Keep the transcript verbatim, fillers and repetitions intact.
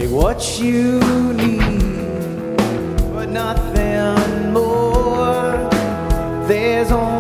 what you need, but nothing more. There's only